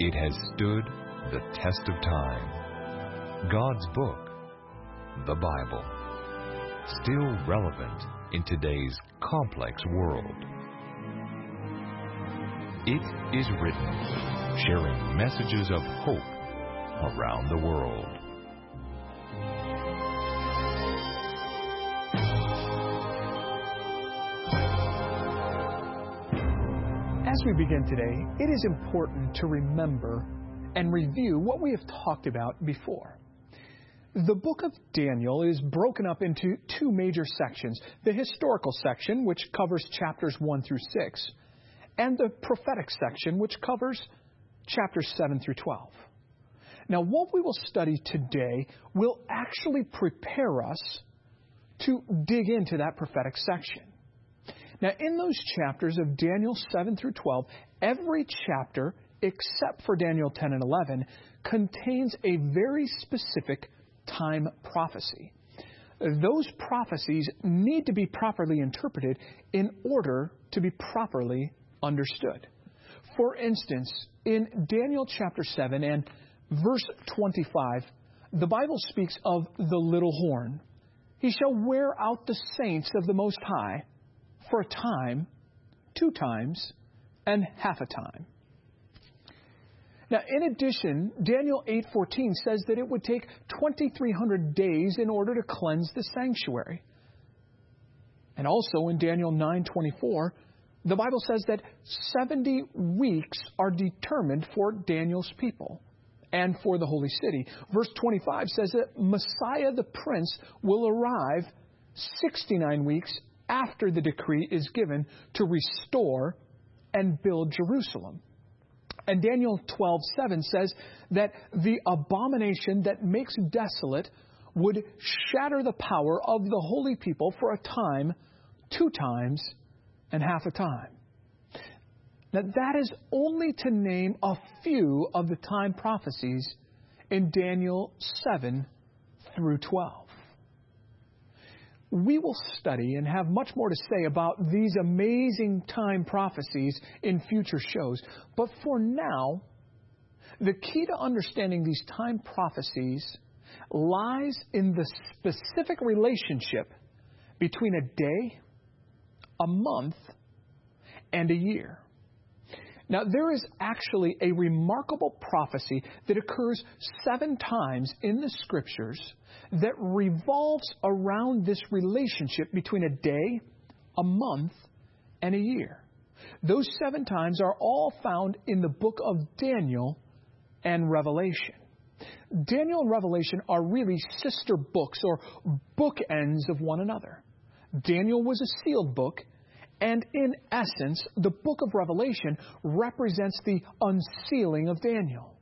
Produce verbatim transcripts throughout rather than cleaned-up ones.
It has stood the test of time. God's book, the Bible, still relevant in today's complex world. It is written, sharing messages of hope around the world. As we begin today, it is important to remember and review what we have talked about before. The book of Daniel is broken up into two major sections, the historical section, which covers chapters one through six, and the prophetic section, which covers chapters seven through twelve. Now, what we will study today will actually prepare us to dig into that prophetic section. Now, in those chapters of Daniel seven through twelve, every chapter, except for Daniel ten and eleven, contains a very specific time prophecy. Those prophecies need to be properly interpreted in order to be properly understood. For instance, in Daniel chapter seven and verse twenty-five, the Bible speaks of the little horn. He shall wear out the saints of the Most High for a time, two times, and half a time. Now, in addition, Daniel eight fourteen says that it would take twenty-three hundred days in order to cleanse the sanctuary. And also in Daniel nine twenty-four, the Bible says that seventy weeks are determined for Daniel's people and for the holy city. Verse twenty-five says that Messiah the Prince will arrive sixty-nine weeks after the decree is given to restore and build Jerusalem. And Daniel twelve seven says that the abomination that makes desolate would shatter the power of the holy people for a time, two times, and half a time. Now, that is only to name a few of the time prophecies in Daniel seven through twelve. We will study and have much more to say about these amazing time prophecies in future shows. But for now, the key to understanding these time prophecies lies in the specific relationship between a day, a month, and a year. Now, there is actually a remarkable prophecy that occurs seven times in the Scriptures that revolves around this relationship between a day, a month, and a year. Those seven times are all found in the book of Daniel and Revelation. Daniel and Revelation are really sister books or bookends of one another. Daniel was a sealed book, and in essence, the book of Revelation represents the unsealing of Daniel.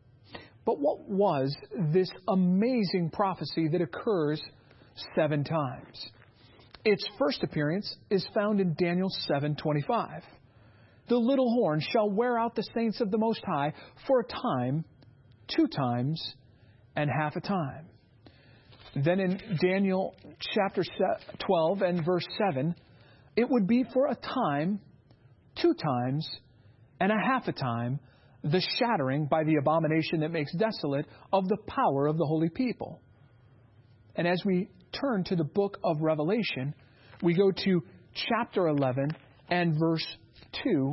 But what was this amazing prophecy that occurs seven times? Its first appearance is found in Daniel seven twenty-five. The little horn shall wear out the saints of the Most High for a time, two times, and half a time. Then in Daniel chapter twelve and verse seven, it would be for a time, two times, and a half a time, the shattering by the abomination that makes desolate of the power of the holy people. And as we turn to the book of Revelation, we go to chapter eleven and verse two.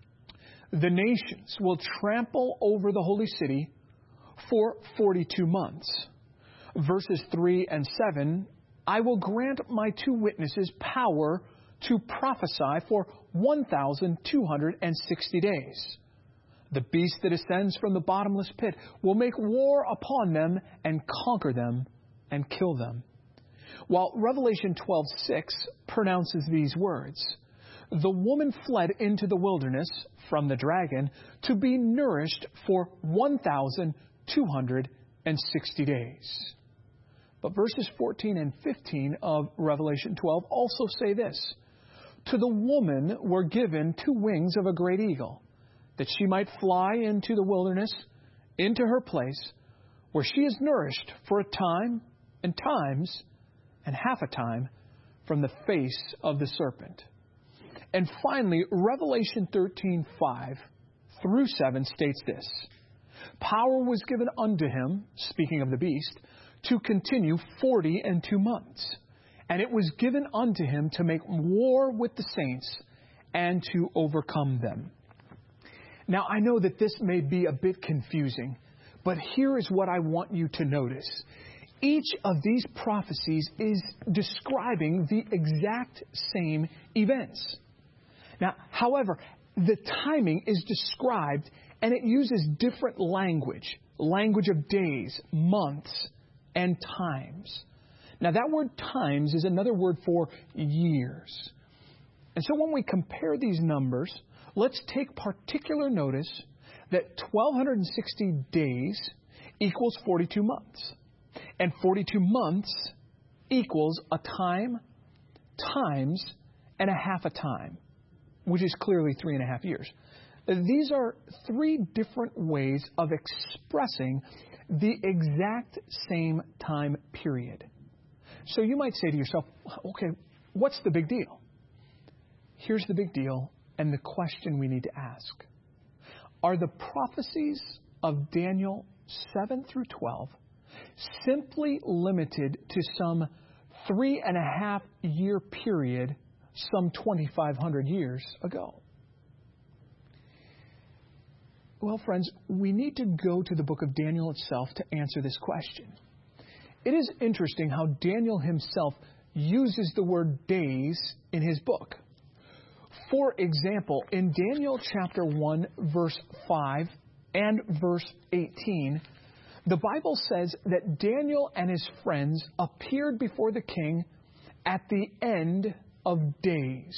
The nations will trample over the holy city for forty-two months. Verses three and seven, I will grant my two witnesses power to prophesy for one thousand two hundred sixty days. The beast that ascends from the bottomless pit will make war upon them and conquer them and kill them. While Revelation twelve six pronounces these words, the woman fled into the wilderness from the dragon to be nourished for one thousand two hundred sixty days. But verses fourteen and fifteen of Revelation twelve also say this: to the woman were given two wings of a great eagle, that she might fly into the wilderness, into her place, where she is nourished for a time and times and half a time from the face of the serpent. And finally, Revelation thirteen five through seven states this: power was given unto him, speaking of the beast, to continue forty and two months. And it was given unto him to make war with the saints and to overcome them. Now, I know that this may be a bit confusing, but here is what I want you to notice. Each of these prophecies is describing the exact same events. Now, however, the timing is described and it uses different language, language of days, months, and times. Now, that word times is another word for years. And so when we compare these numbers, let's take particular notice that twelve sixty days equals forty-two months. And forty-two months equals a time times and a half a time, which is clearly three and a half years. These are three different ways of expressing the exact same time period. So you might say to yourself, okay, what's the big deal? Here's the big deal and the question we need to ask. Are the prophecies of Daniel seven through twelve simply limited to some three and a half year period some twenty-five hundred years ago? Well, friends, we need to go to the book of Daniel itself to answer this question. It is interesting how Daniel himself uses the word days in his book. For example, in Daniel chapter one, verse five and verse eighteen, the Bible says that Daniel and his friends appeared before the king at the end of days.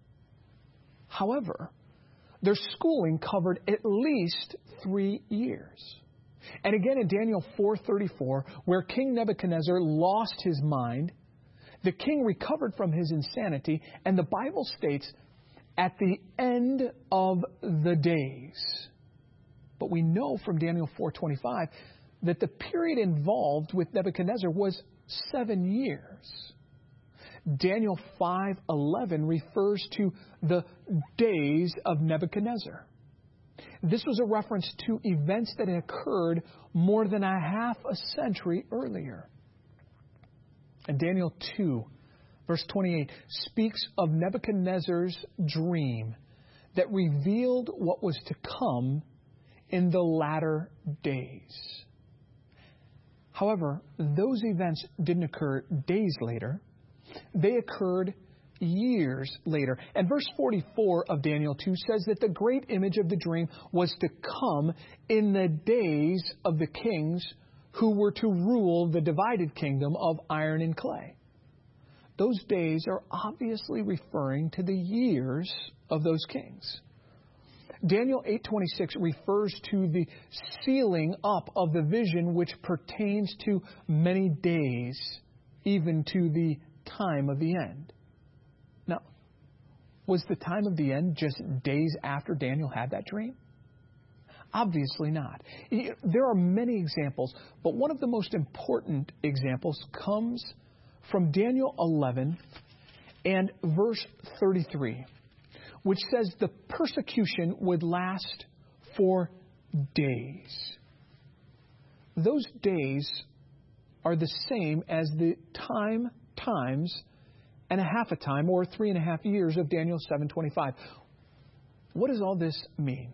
However, their schooling covered at least three years. And again in Daniel four thirty-four, where King Nebuchadnezzar lost his mind, the king recovered from his insanity, and the Bible states, at the end of the days. But we know from Daniel four twenty-five that the period involved with Nebuchadnezzar was seven years. Daniel five eleven refers to the days of Nebuchadnezzar. This was a reference to events that had occurred more than a half a century earlier. And Daniel two, verse twenty-eight, speaks of Nebuchadnezzar's dream that revealed what was to come in the latter days. However, those events didn't occur days later. They occurred years later. And verse forty-four of Daniel two says that the great image of the dream was to come in the days of the kings who were to rule the divided kingdom of iron and clay. Those days are obviously referring to the years of those kings. Daniel eight twenty-six refers to the sealing up of the vision which pertains to many days, even to the time of the end. Now, was the time of the end just days after Daniel had that dream? Obviously not. There are many examples, but one of the most important examples comes from Daniel eleven and verse thirty-three, which says the persecution would last for days. Those days are the same as the time times and a half a time, or three and a half years of Daniel seven twenty-five. What does all this mean?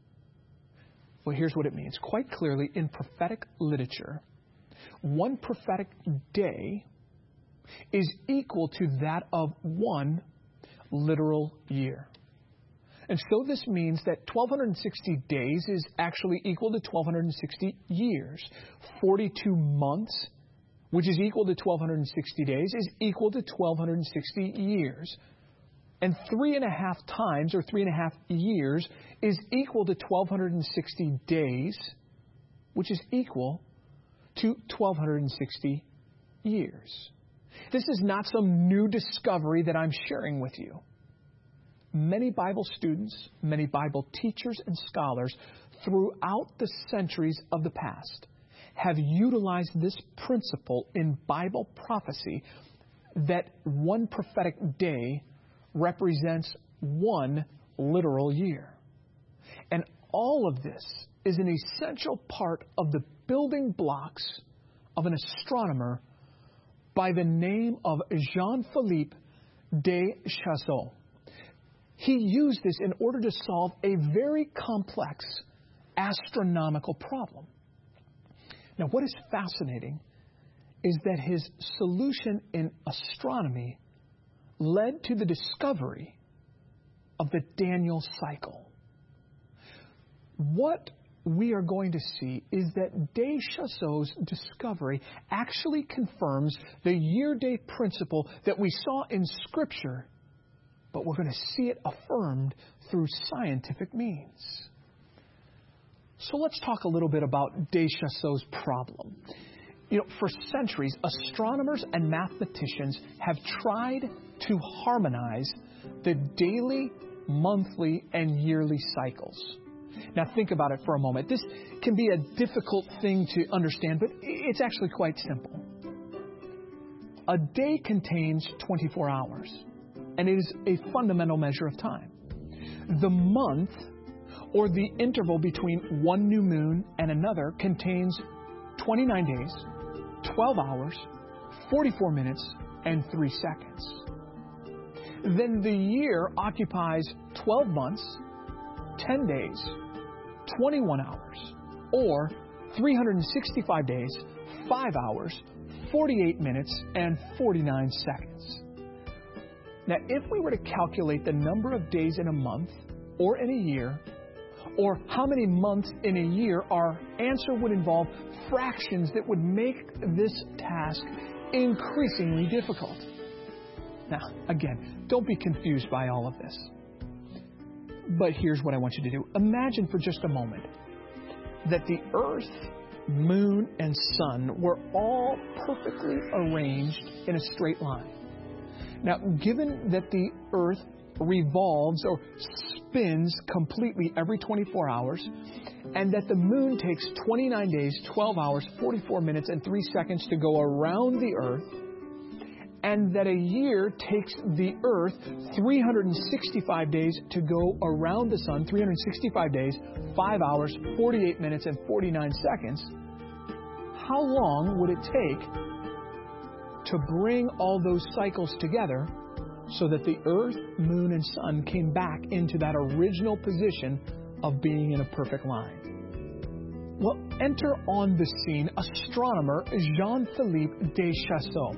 Well, here's what it means. Quite clearly, in prophetic literature, one prophetic day is equal to that of one literal year. And so this means that twelve sixty days is actually equal to twelve sixty years. forty-two months, which is equal to twelve sixty days, is equal to twelve sixty years. And three and a half times, or three and a half years, is equal to twelve sixty days, which is equal to twelve sixty years. This is not some new discovery that I'm sharing with you. Many Bible students, many Bible teachers and scholars throughout the centuries of the past have utilized this principle in Bible prophecy that one prophetic day represents one literal year. And all of this is an essential part of the building blocks of an astronomer by the name of Jean-Philippe Deschazaux. He used this in order to solve a very complex astronomical problem. Now, what is fascinating is that his solution in astronomy led to the discovery of the Daniel cycle. What we are going to see is that Deschazaux' discovery actually confirms the year-day principle that we saw in Scripture, but we're going to see it affirmed through scientific means. So let's talk a little bit about Deschazaux' problem. You know, for centuries, astronomers and mathematicians have tried to harmonize the daily, monthly, and yearly cycles. Now think about it for a moment. This can be a difficult thing to understand, but it's actually quite simple. A day contains twenty-four hours, and it is a fundamental measure of time. The month, or the interval between one new moon and another, contains twenty-nine days, twelve hours, forty-four minutes, and three seconds. Then the year occupies twelve months, ten days, twenty-one hours, or three hundred sixty-five days, five hours, forty-eight minutes, and forty-nine seconds. Now, if we were to calculate the number of days in a month or in a year, or how many months in a year, our answer would involve fractions that would make this task increasingly difficult. Now, again, don't be confused by all of this. But here's what I want you to do. Imagine for just a moment that the Earth, Moon, and Sun were all perfectly arranged in a straight line. Now, given that the Earth revolves or spins completely every twenty-four hours, and that the Moon takes twenty-nine days, twelve hours, forty-four minutes, and three seconds to go around the Earth, and that a year takes the Earth three hundred sixty-five days to go around the Sun, three hundred sixty-five days, five hours, forty-eight minutes, and forty-nine seconds, how long would it take to bring all those cycles together so that the Earth, Moon, and Sun came back into that original position of being in a perfect line? Well, enter on the scene astronomer Jean-Philippe Deschazaux.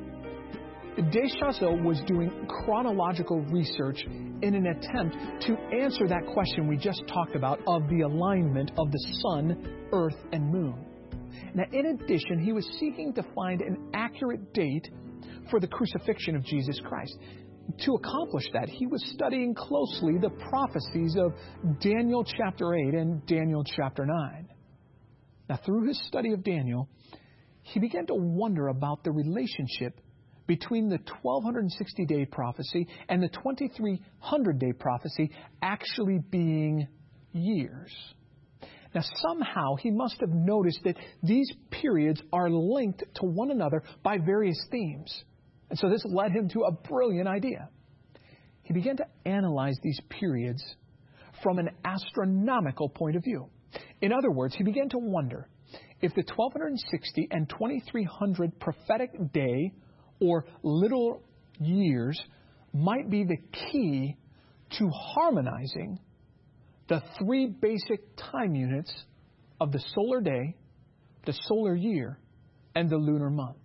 Deschazaux was doing chronological research in an attempt to answer that question we just talked about of the alignment of the Sun, Earth, and Moon. Now, in addition, he was seeking to find an accurate date for the crucifixion of Jesus Christ. To accomplish that, he was studying closely the prophecies of Daniel chapter eight and Daniel chapter nine. Now, through his study of Daniel, he began to wonder about the relationship between the twelve sixty day prophecy and the twenty-three hundred day prophecy actually being years. Now, somehow he must have noticed that these periods are linked to one another by various themes. And so this led him to a brilliant idea. He began to analyze these periods from an astronomical point of view. In other words, he began to wonder if the twelve sixty and twenty-three hundred prophetic day or literal years might be the key to harmonizing the three basic time units of the solar day, the solar year, and the lunar month.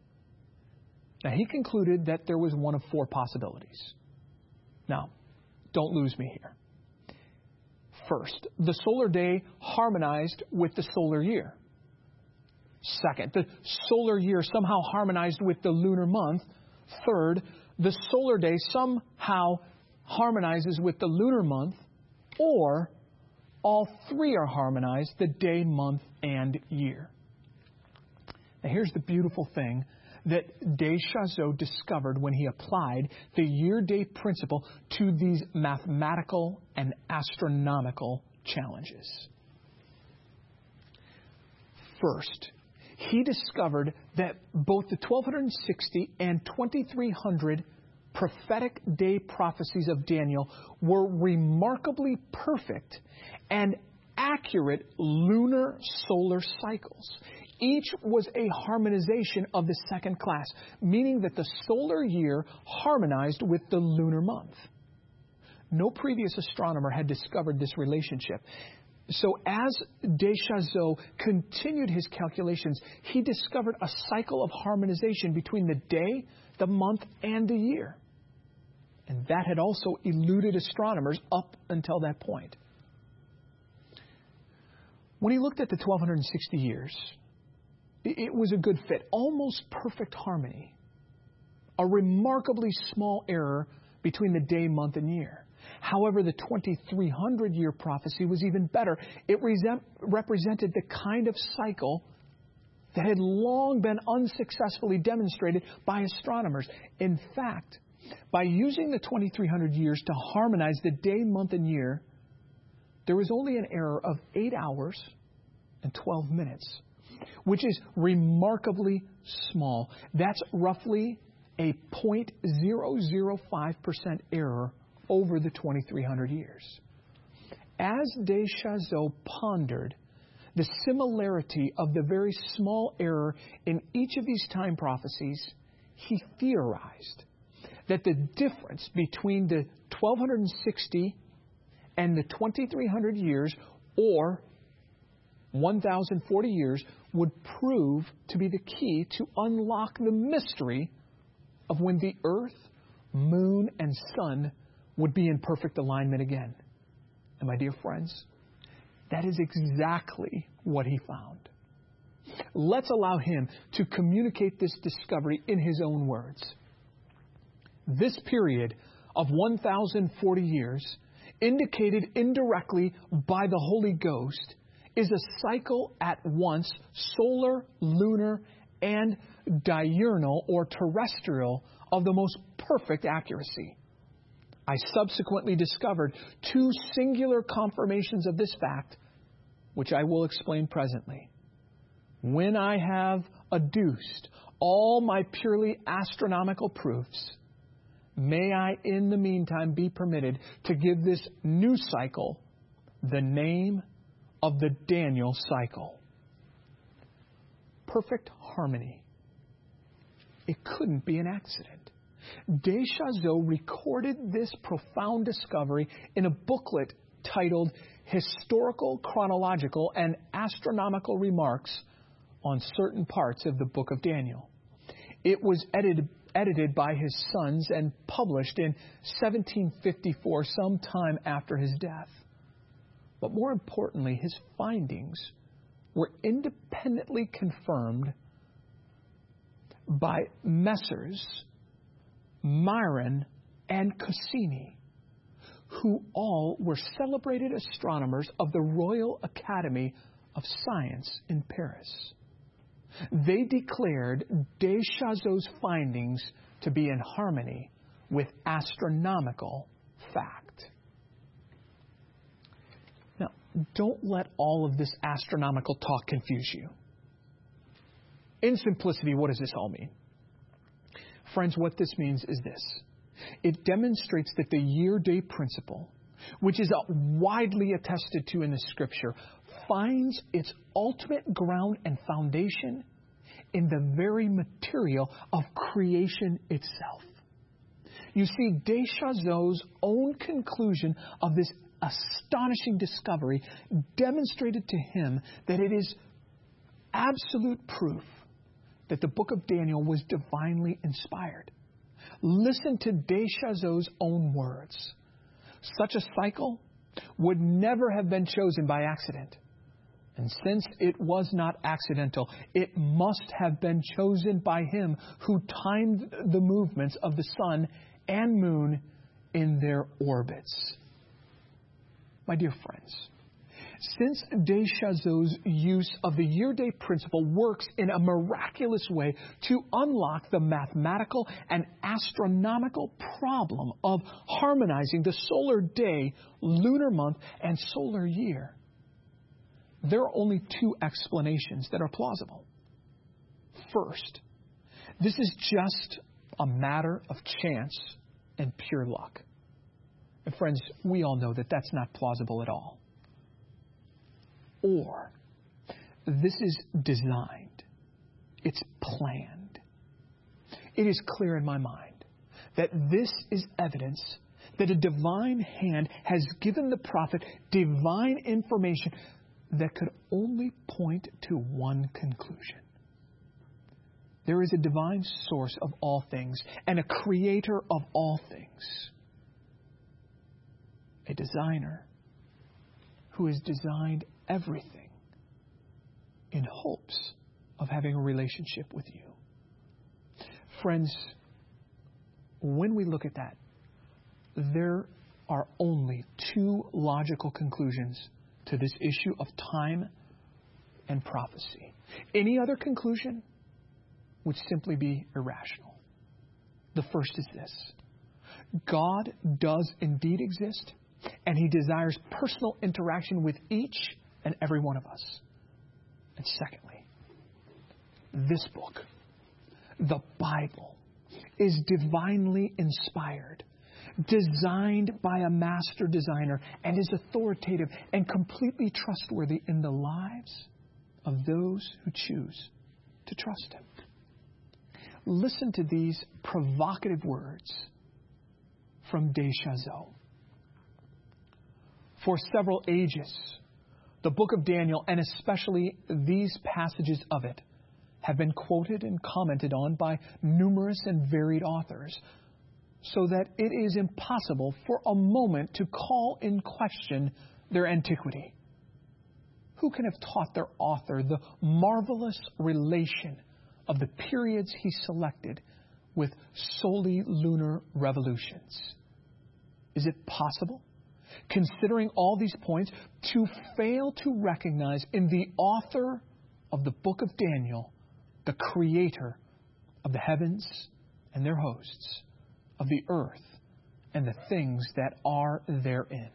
Now, he concluded that there was one of four possibilities. Now, don't lose me here. First, the solar day harmonized with the solar year. Second, the solar year somehow harmonized with the lunar month. Third, the solar day somehow harmonizes with the lunar month. Or all three are harmonized, the day, month, and year. Now, here's the beautiful thing that Deschazaux discovered when he applied the year-day principle to these mathematical and astronomical challenges. First, he discovered that both the twelve sixty and twenty-three hundred prophetic day prophecies of Daniel were remarkably perfect and accurate lunar solar cycles. Each was a harmonization of the second class, meaning that the solar year harmonized with the lunar month. No previous astronomer had discovered this relationship. So as Deschazaux continued his calculations, he discovered a cycle of harmonization between the day, the month, and the year. And that had also eluded astronomers up until that point. When he looked at the twelve sixty years, it was a good fit, almost perfect harmony. A remarkably small error between the day, month, and year. However, the twenty-three hundred year prophecy was even better. It resem- represented the kind of cycle that had long been unsuccessfully demonstrated by astronomers. In fact, by using the twenty-three hundred years to harmonize the day, month, and year, there was only an error of eight hours and twelve minutes, which is remarkably small. That's roughly a zero point zero zero five percent error over the twenty-three hundred years. As Deschazaux pondered the similarity of the very small error in each of these time prophecies, he theorized that the difference between the twelve sixty and the twenty-three hundred years, or one thousand forty years, would prove to be the key to unlock the mystery of when the earth, moon, and sun would be in perfect alignment again. And my dear friends, that is exactly what he found. Let's allow him to communicate this discovery in his own words. This period of one thousand forty years, indicated indirectly by the Holy Ghost, is a cycle at once solar, lunar, and diurnal or terrestrial of the most perfect accuracy. I subsequently discovered two singular confirmations of this fact, which I will explain presently. When I have adduced all my purely astronomical proofs, may I in the meantime be permitted to give this new cycle the name of the Daniel cycle. Perfect harmony. It couldn't be an accident. Deschazaux recorded this profound discovery in a booklet titled Historical, Chronological, and Astronomical Remarks on Certain Parts of the Book of Daniel. It was edited, edited by his sons and published in seventeen fifty-four, some time after his death. But more importantly, his findings were independently confirmed by Messrs. Myron and Cassini, who all were celebrated astronomers of the Royal Academy of Science in Paris. They declared Deschazaux' findings to be in harmony with astronomical fact. Now, don't let all of this astronomical talk confuse you. In simplicity, what does this all mean? Friends, what this means is this. It demonstrates that the year-day principle, which is widely attested to in the Scripture, finds its ultimate ground and foundation in the very material of creation itself. You see, Deschazaux' own conclusion of this astonishing discovery demonstrated to him that it is absolute proof that the book of Daniel was divinely inspired. Listen to Deschazaux' own words. Such a cycle would never have been chosen by accident. And since it was not accidental, it must have been chosen by him who timed the movements of the sun and moon in their orbits. My dear friends, since Deschazaux' use of the year-day principle works in a miraculous way to unlock the mathematical and astronomical problem of harmonizing the solar day, lunar month, and solar year, there are only two explanations that are plausible. First, this is just a matter of chance and pure luck. And friends, we all know that that's not plausible at all. or this is designed. It's planned. It is clear in my mind that this is evidence that a divine hand has given the prophet divine information that could only point to one conclusion. There is a divine source of all things and a creator of all things. A designer who has designed everything in hopes of having a relationship with you. Friends, when we look at that, there are only two logical conclusions to this issue of time and prophecy. Any other conclusion would simply be irrational. The first is this: God does indeed exist, and He desires personal interaction with each and every one of us. And secondly, this book, the Bible, is divinely inspired, designed by a master designer, and is authoritative and completely trustworthy in the lives of those who choose to trust Him. Listen to these provocative words from De Chazot. For several ages, the book of Daniel, and especially these passages of it, have been quoted and commented on by numerous and varied authors, so that it is impossible for a moment to call in question their antiquity. Who can have taught their author the marvelous relation of the periods he selected with solely lunar revolutions? Is it possible, considering all these points, to fail to recognize in the author of the book of Daniel the creator of the heavens and their hosts, of the earth and the things that are therein?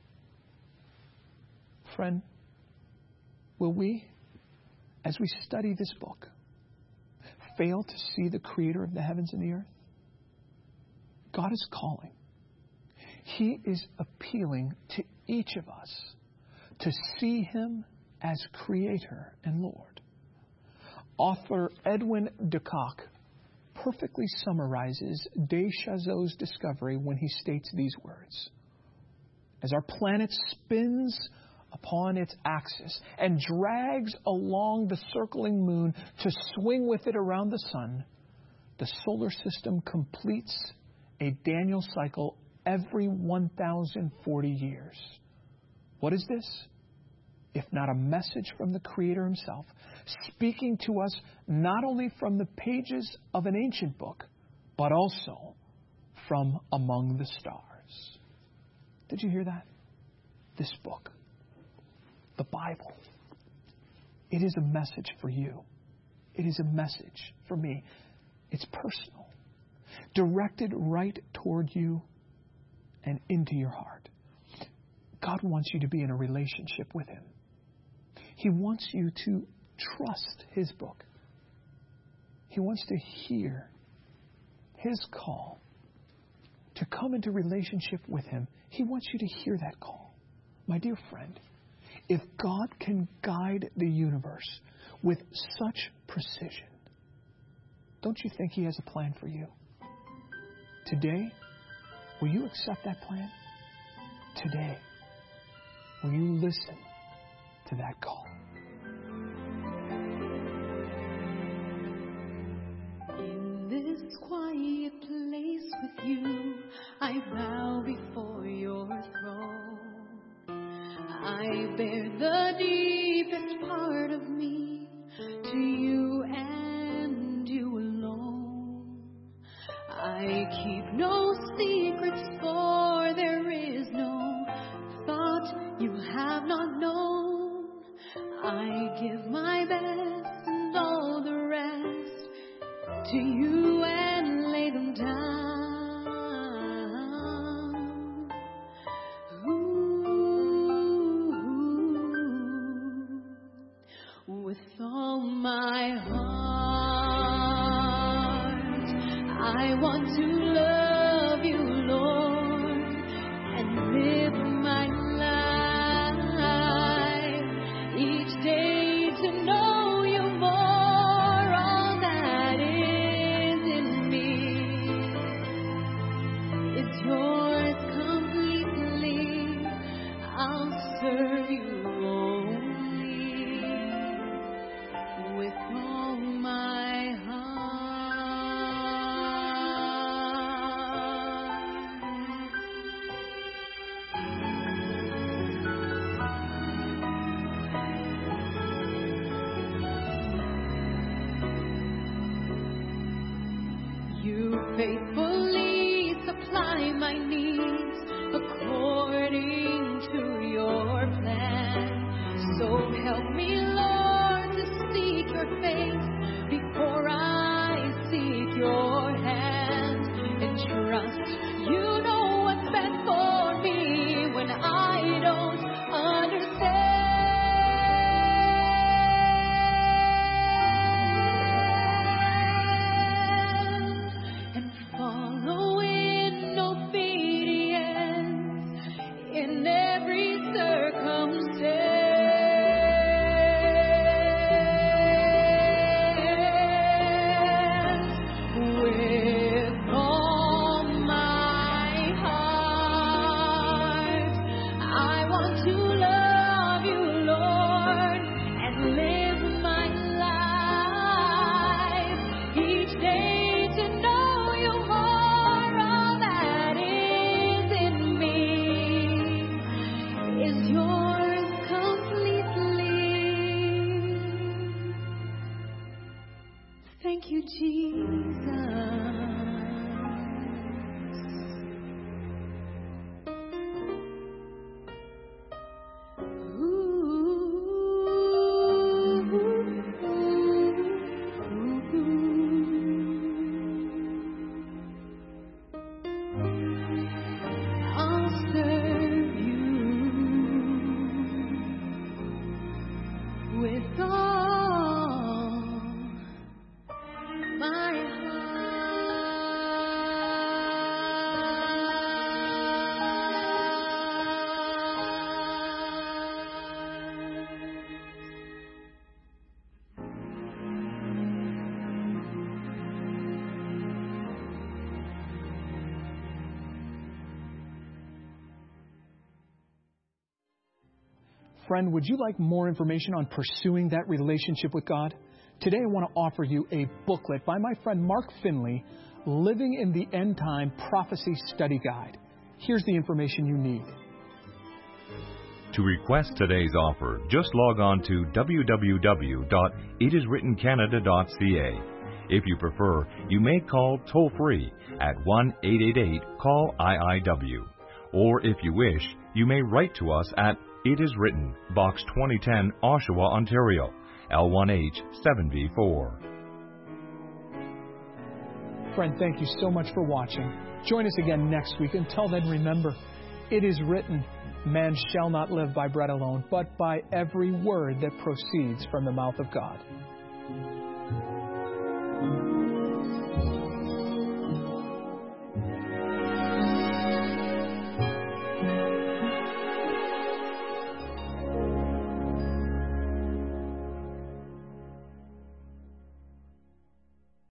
Friend, will we, as we study this book, fail to see the creator of the heavens and the earth? God is calling. He is appealing to each of us to see Him as creator and Lord. Author Edwin de Kock perfectly summarizes De Chazot's discovery when he states these words: as our planet spins upon its axis and drags along the circling moon to swing with it around the sun, the solar system completes a Daniel cycle every one thousand forty years. What is this? If not a message from the Creator Himself, speaking to us not only from the pages of an ancient book, but also from among the stars. Did you hear that? This book, the Bible, it is a message for you. It is a message for me. It's personal, directed right toward you and into your heart. God wants you to be in a relationship with Him. He wants you to trust His book. He wants to hear His call to come into relationship with Him. He wants you to hear that call. My dear friend, if God can guide the universe with such precision, don't you think He has a plan for you? Today, will you accept that plan? Today, will you listen to that call? In this quiet place with you, I bow before your throne. I bear the deepest part of me to you and you alone. I keep no secrets, for there is no thought you have not known. I give my best and all the rest to you and lay them down. With all my heart, I want to love you, Lord, and live my life You faithfully supply my needs according to your plan. So help me, Lord, to seek your face before I seek your hand, and trust you know what's best for me when I don't understand. Thank you, Jesus. Friend, would you like more information on pursuing that relationship with God? Today I want to offer you a booklet by my friend Mark Finley, Living in the End Time Prophecy Study Guide. Here's the information you need. To request today's offer, just log on to w w w dot it is written canada dot c a. If you prefer, you may call toll-free at one eight eight eight call I I W. Or if you wish, you may write to us at It Is Written, Box twenty ten, Oshawa, Ontario, L one H seven V four. Friend, thank you so much for watching. Join us again next week. Until then, remember, it is written, man shall not live by bread alone, but by every word that proceeds from the mouth of God.